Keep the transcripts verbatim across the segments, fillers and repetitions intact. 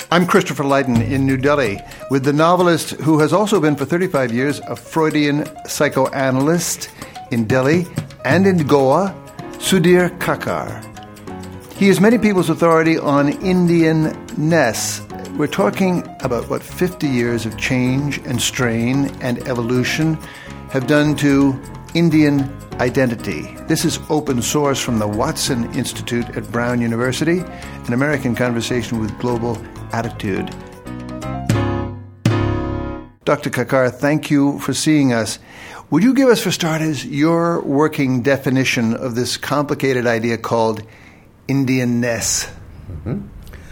I'm Christopher Lydon in New Delhi with the novelist who has also been for thirty-five years a Freudian psychoanalyst in Delhi and in Goa, Sudhir Kakar. He is many people's authority on Indian-ness. We're talking about what fifty years of change and strain and evolution have done to Indian identity. This is open source from the Watson Institute at Brown University, an American conversation with global attitude. Doctor Kakar, thank you for seeing us. Would you give us, for starters, your working definition of this complicated idea called Indian-ness? Mm-hmm.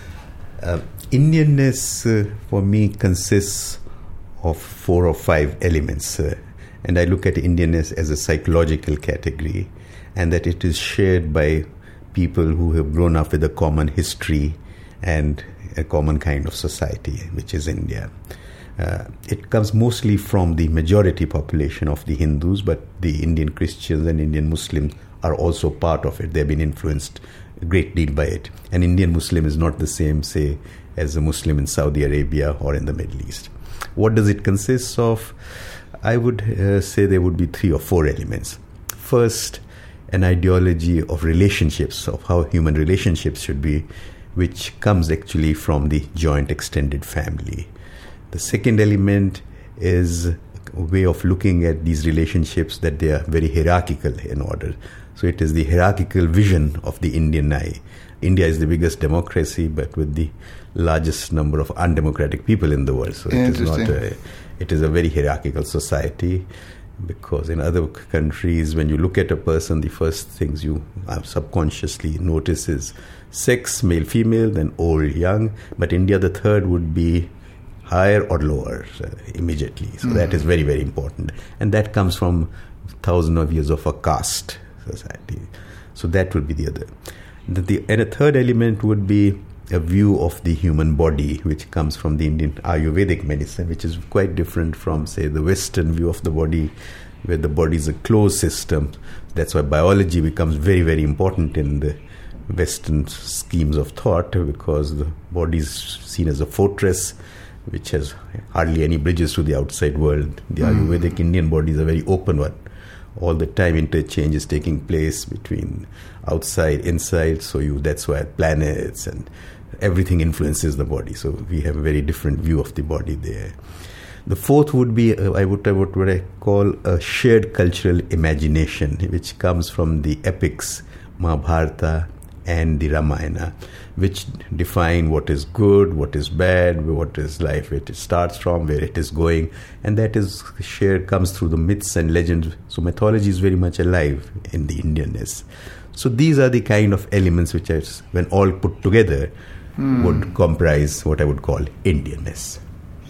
Uh, Indian-ness, uh, for me, consists of four or five elements. Uh, and I look at Indian-ness as a psychological category, and that it is shared by people who have grown up with a common history and a common kind of society, which is India. Uh, it comes mostly from the majority population of the Hindus, but the Indian Christians and Indian Muslims are also part of it. They've been influenced a great deal by it. An Indian Muslim is not the same, say, as a Muslim in Saudi Arabia or in the Middle East. What does it consist of? I would uh, say there would be three or four elements. First, an ideology of relationships, of how human relationships should be, which comes actually from the joint extended family. The second element is a way of looking at these relationships that they are very hierarchical in order. So it is the hierarchical vision of the Indian eye. India is the biggest democracy, but with the largest number of undemocratic people in the world. So it is not a, it is a very hierarchical society, because in other countries, when you look at a person, the first things you subconsciously notice is sex, male, female, then old, young. But India, the third would be higher or lower uh, immediately. So mm. that is very, very important. And that comes from thousands of years of a caste society. So that would be the other. The, the, and a third element would be a view of the human body, which comes from the Indian Ayurvedic medicine, which is quite different from, say, the Western view of the body, where the body is a closed system. That's why biology becomes very, very important in the Western schemes of thought, because the body is seen as a fortress which has hardly any bridges to the outside world. The mm. Ayurvedic Indian body is a very open one. All the time interchange is taking place between outside, inside, so you that's why planets and everything influences the body. So we have a very different view of the body there. The fourth would be, uh, I would, I would what I call a shared cultural imagination, which comes from the epics, Mahabharata and the Ramayana, which define what is good, what is bad, what is life, where it starts from, where it is going. And that is shared, comes through the myths and legends. So mythology is very much alive in the Indianness. So these are the kind of elements which, are, when all put together, hmm. would comprise what I would call Indianness.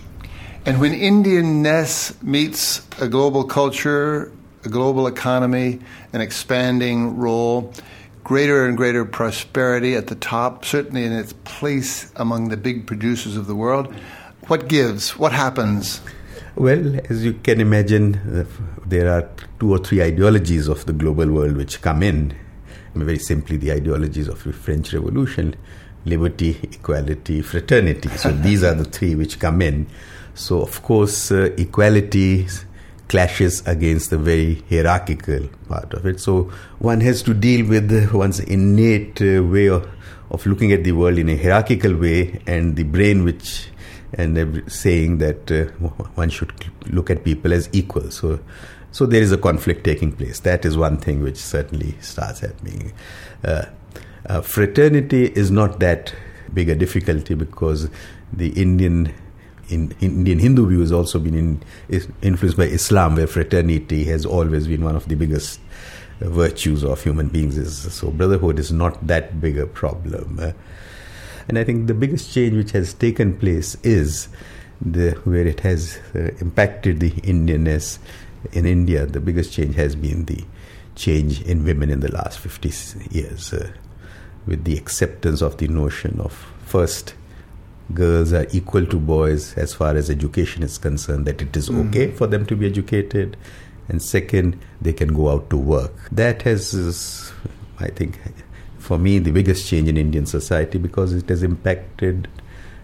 And when Indianness meets a global culture, a global economy, an expanding role, greater and greater prosperity at the top, certainly in its place among the big producers of the world, what gives? What happens? Well, as you can imagine, uh, there are two or three ideologies of the global world which come in. I mean, very simply, the ideologies of the French Revolution: liberty, equality, fraternity. So these are the three which come in. So, of course, uh, equality clashes against the very hierarchical part of it. So one has to deal with one's innate uh, way of, of looking at the world in a hierarchical way, and the brain which and every, saying that uh, one should look at people as equal. So so there is a conflict taking place. That is one thing which certainly starts happening. Uh, uh, fraternity is not that big a difficulty, because the Indian In Indian Hindu view has also been in, is influenced by Islam, where fraternity has always been one of the biggest uh, virtues of human beings. Is, so brotherhood is not that big a problem. Uh, and I think the biggest change which has taken place is the where it has uh, impacted the Indianness in India. The biggest change has been the change in women in the last fifty years, uh, with the acceptance of the notion of, first, girls are equal to boys as far as education is concerned, that it is okay mm. for them to be educated. And second, they can go out to work. That has, I think, for me, the biggest change in Indian society, because it has impacted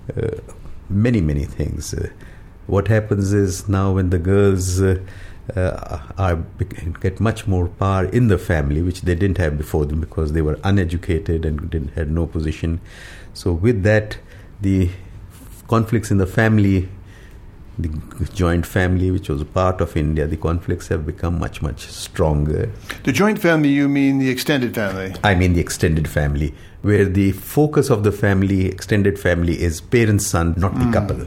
uh, many, many things. Uh, what happens is now when the girls uh, uh, are get much more power in the family, which they didn't have before them because they were uneducated and didn't had no position. So with that, the conflicts in the family, the joint family, which was a part of India, the conflicts have become much, much stronger. The joint family, you mean the extended family? I mean the extended family, where the focus of the family, extended family, is parents, son, not the mm. couple.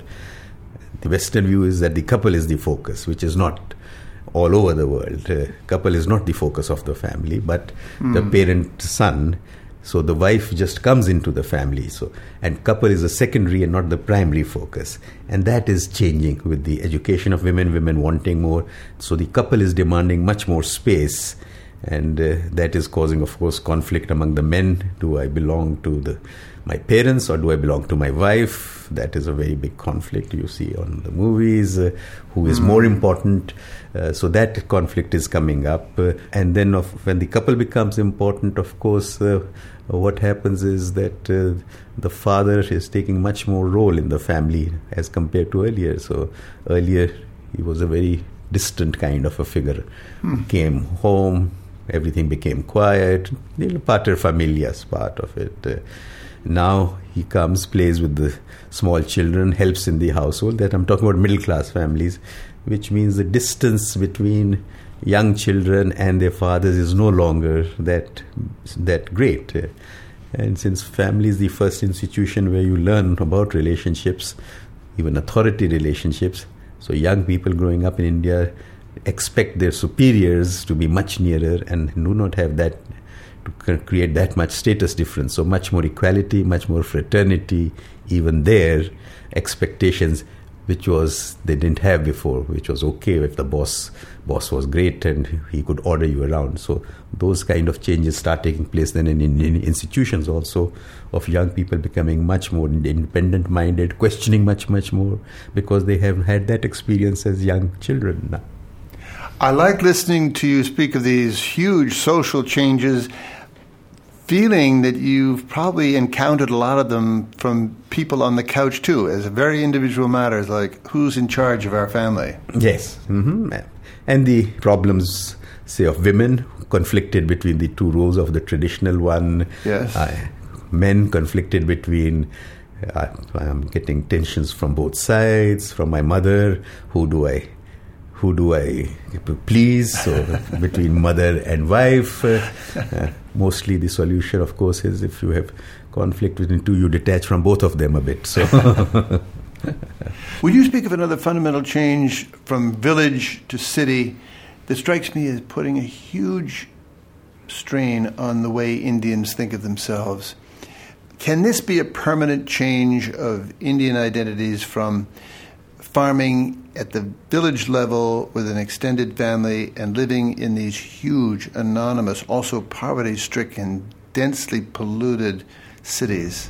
The Western view is that the couple is the focus, which is not all over the world. Uh, couple is not the focus of the family, but mm. the parent, son. So the wife just comes into the family. So and couple is a secondary and not the primary focus. And that is changing with the education of women, women wanting more. So the couple is demanding much more space. And uh, that is causing, of course, conflict among the men. Do I belong to the my parents or do I belong to my wife? That is a very big conflict you see on the movies. Uh, who is mm. more important? Uh, so that conflict is coming up. Uh, and then of, when the couple becomes important, of course, uh, what happens is that uh, the father is taking much more role in the family as compared to earlier. So earlier he was a very distant kind of a figure. Hmm. Came home, everything became quiet. The pater familias part of it. Uh, now he comes, plays with the small children, helps in the household. That I'm talking about middle class families, which means the distance between young children and their fathers is no longer that that great. And since family is the first institution where you learn about relationships, even authority relationships, so young people growing up in India expect their superiors to be much nearer and do not have that, to create that much status difference. So much more equality, much more fraternity, even their expectations, which was they didn't have before, which was okay if the boss boss was great and he could order you around. So those kind of changes start taking place then in Indian institutions also, of young people becoming much more independent-minded, questioning much, much more, because they have had that experience as young children now. I like listening to you speak of these huge social changes, feeling that you've probably encountered a lot of them from people on the couch too, as a very individual matters, like who's in charge of our family. Yes. Mm-hmm. And the problems, say, of women conflicted between the two roles of the traditional one. Yes. Uh, men conflicted between, uh, I'm getting tensions from both sides, from my mother, who do I Who do I please? So between mother and wife, uh, uh, mostly the solution, of course, is if you have conflict between two, you detach from both of them a bit. So, would you speak of another fundamental change from village to city that strikes me as putting a huge strain on the way Indians think of themselves? Can this be a permanent change of Indian identities from farming at the village level with an extended family and living in these huge, anonymous, also poverty-stricken, densely polluted cities?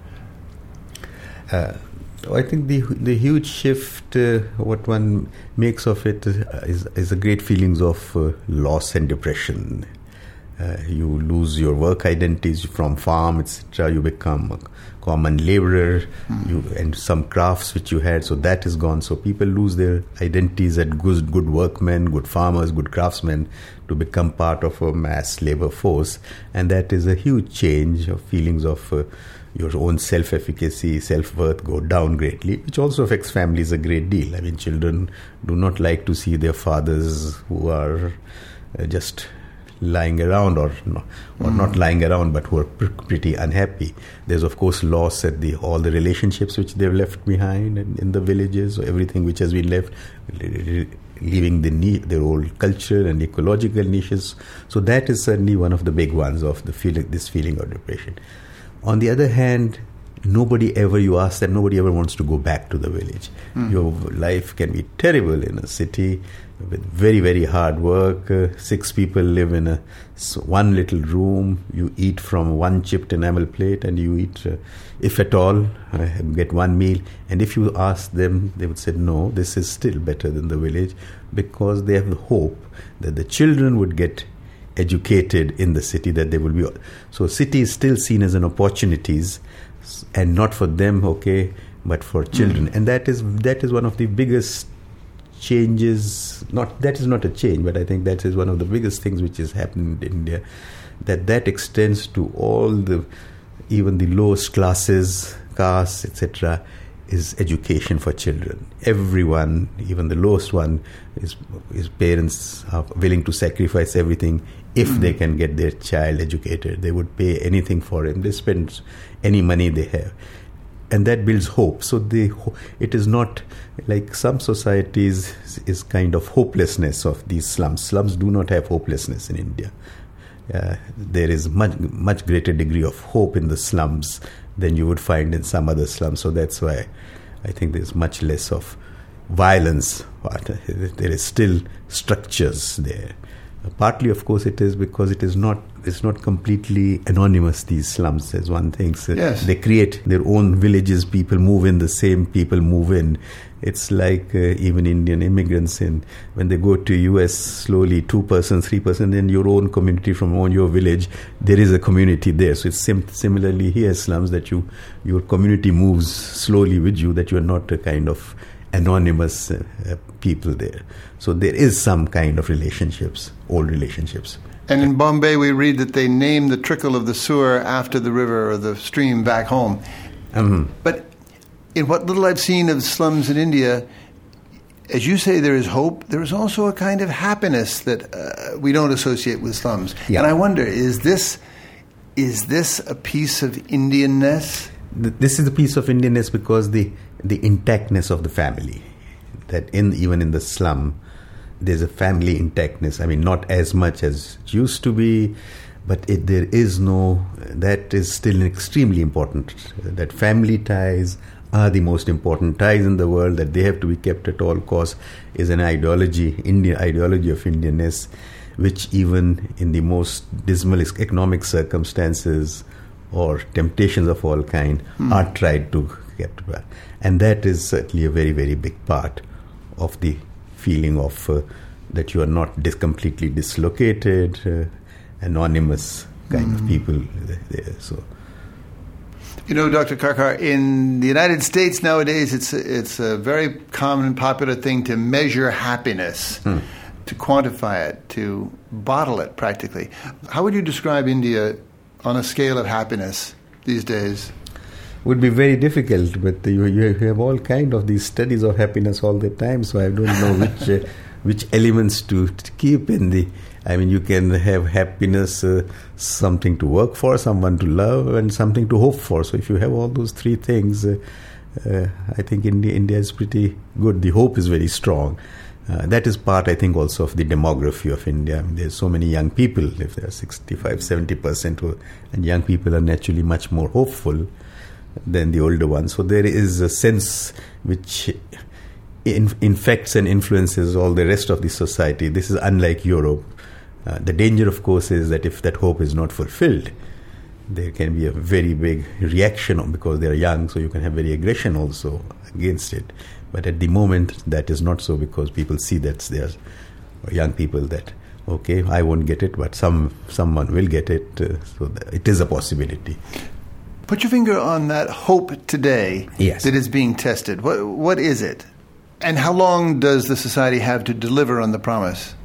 Uh, I think the the huge shift, uh, what one makes of it, is, is a great feelings of uh, loss and depression. Uh, you lose your work identities from farm, et cetera. You become a common laborer, mm. you, and some crafts which you had, so that is gone. So people lose their identities as good, good workmen, good farmers, good craftsmen, to become part of a mass labor force. And that is a huge change of feelings of uh, your own self-efficacy, self-worth go down greatly, which also affects families a great deal. I mean, children do not like to see their fathers who are uh, just lying around or no, or mm. not lying around, but who are pr- pretty unhappy. There's, of course, loss at the all the relationships which they've left behind in, in the villages, or everything which has been left, leaving the ne- their old culture and ecological niches. So that is certainly one of the big ones of the feeling, this feeling of depression. On the other hand, nobody ever, you ask them, nobody ever wants to go back to the village. Mm. Your life can be terrible in a city with very, very hard work. Uh, six people live in a one little room. You eat from one chipped enamel plate, and you eat, uh, if at all, uh, get one meal. And if you ask them, they would say, no, this is still better than the village, because they have the hope that the children would get educated in the city, that they will be. So city is still seen as an opportunities, and not for them, okay, but for children. Mm. And that is that is one of the biggest changes. Not that is not a change, but I think that is one of the biggest things which is happening in India. That that extends to all the, even the lowest classes, castes, et cetera, is education for children. Everyone, even the lowest one, is his parents are willing to sacrifice everything if mm. they can get their child educated. They would pay anything for him. They spend any money they have. And that builds hope. So they, it is not like some societies is kind of hopelessness of these slums. Slums do not have hopelessness in India. Uh, there is much much greater degree of hope in the slums than you would find in some other slums. So that's why I think there's much less of violence. But there is still structures there. Partly, of course, it is because it is not it's not completely anonymous, these slums, as one thinks. Yes. They create their own villages, people move in, the same people move in. It's like uh, even Indian immigrants, in when they go to U S slowly, two percent, three percent, in your own community from on your village, there is a community there. So it's sim- similarly here, slums, that you your community moves slowly with you, that you are not a kind of anonymous uh, uh, people there. So there is some kind of relationships, old relationships. And in Bombay, we read that they name the trickle of the sewer after the river or the stream back home. Mm-hmm. But in what little I've seen of slums in India, as you say, there is hope. There is also a kind of happiness that uh, we don't associate with slums. Yeah. And I wonder, is this is this a piece of Indianness? This is the piece of Indianness because the the intactness of the family, that in even in the slum, there's a family intactness. I mean, not as much as it used to be, but it, there is no, that is still extremely important. That family ties are the most important ties in the world, that they have to be kept at all costs, is an ideology, Indian ideology of Indianness, which even in the most dismal economic circumstances or temptations of all kind mm. are tried to kept back. And that is certainly a very, very big part of the feeling of uh, that you are not dis- completely dislocated, uh, anonymous kind mm. of people there. So, you know, Doctor Karkar, in the United States nowadays, it's a, it's a very common and popular thing to measure happiness, mm. to quantify it, to bottle it practically. How would you describe India on a scale of happiness these days? Would be very difficult, but you, you have all kind of these studies of happiness all the time, so I don't know which uh, which elements to, to keep in the. I mean, you can have happiness, uh, something to work for, someone to love, and something to hope for. So if you have all those three things, uh, uh, I think India, India is pretty good. The hope is very strong. Uh, that is part, I think, also of the demography of India. I mean, there's so many young people, if there are sixty-five, seventy percent, who, and young people are naturally much more hopeful than the older ones. So there is a sense which in, infects and influences all the rest of the society. This is unlike Europe. Uh, the danger, of course, is that if that hope is not fulfilled, there can be a very big reaction because they are young, so you can have very aggression also against it. But at the moment, that is not so, because people see that there are young people that, okay, I won't get it, but some someone will get it. Uh, so it is a possibility. Put your finger on that hope today yes. that is being tested. What What is it? And how long does the society have to deliver on the promise?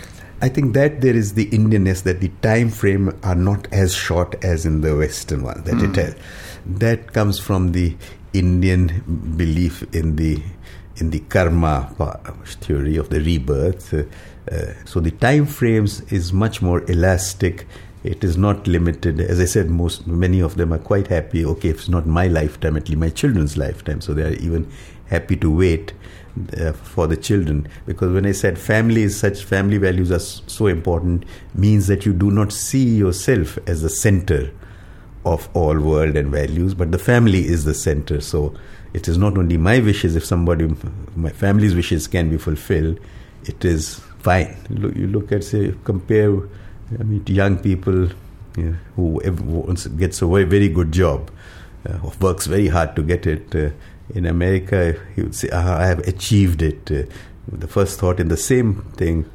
I think that there is the Indianness, that the time frame are not as short as in the Western one. That mm. it has, that comes from the Indian belief in the in the karma theory of the rebirth. Uh, uh, so the time frames is much more elastic. It is not limited. As I said, most many of them are quite happy. Okay, if it's not my lifetime, at least my children's lifetime. So they are even happy to wait uh, for the children. Because when I said family is such, family values are so important, means that you do not see yourself as the center of all world and values, but the family is the center. So it is not only my wishes. If somebody, my family's wishes can be fulfilled, it is fine. Look, you look at, say, compare. I mean, young people you know, who gets a very, very good job, uh, works very hard to get it. Uh, in America, he would say, ah, I have achieved it. Uh, the first thought in the same thing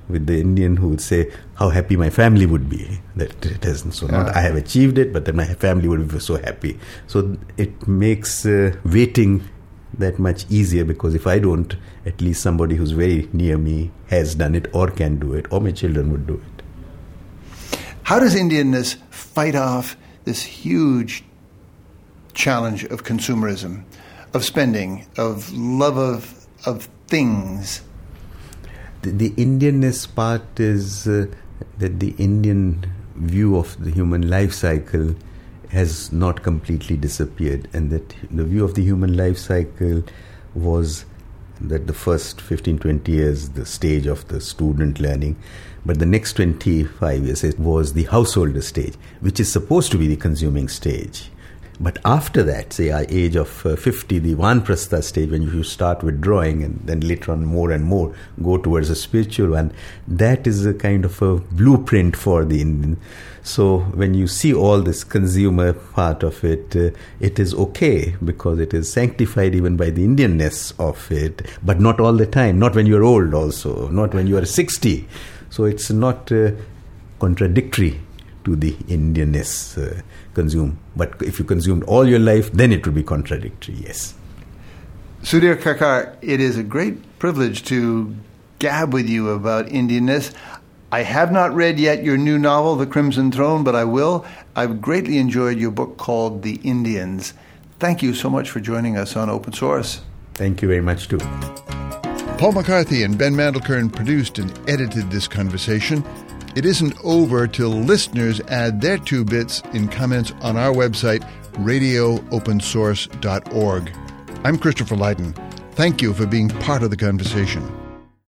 with the Indian who would say how happy my family would be that it hasn't. So not Yeah. I have achieved it, but then my family would be so happy. So it makes uh, waiting that much easier, because if I don't, at least somebody who's very near me has done it or can do it, or my children would do it. How does Indianness fight off this huge challenge of consumerism, of spending, of love of of things? The, the Indianness part is uh, that the Indian view of the human life cycle has not completely disappeared, and that the view of the human life cycle was that the first fifteen to twenty years, the stage of the student learning, but the next twenty-five years it was the householder stage, which is supposed to be the consuming stage. But after that, say our age of uh, fifty, the Vanprastha stage, when you start withdrawing and then later on more and more go towards a spiritual one, that is a kind of a blueprint for the Indian. So when you see all this consumer part of it, uh, it is okay because it is sanctified even by the Indianness of it, but not all the time, not when you are old also, not when you are sixty. So it's not uh, contradictory to the Indianness uh, consume. But if you consumed all your life, then it would be contradictory, yes. Sudhir Kakar, it is a great privilege to gab with you about Indianness. I have not read yet your new novel, The Crimson Throne, but I will. I've greatly enjoyed your book called The Indians. Thank you so much for joining us on Open Source. Thank you very much too. Paul McCarthy and Ben Mandelkern produced and edited this conversation. It isn't over till listeners add their two bits in comments on our website, radio open source dot org. I'm Christopher Lydon. Thank you for being part of the conversation.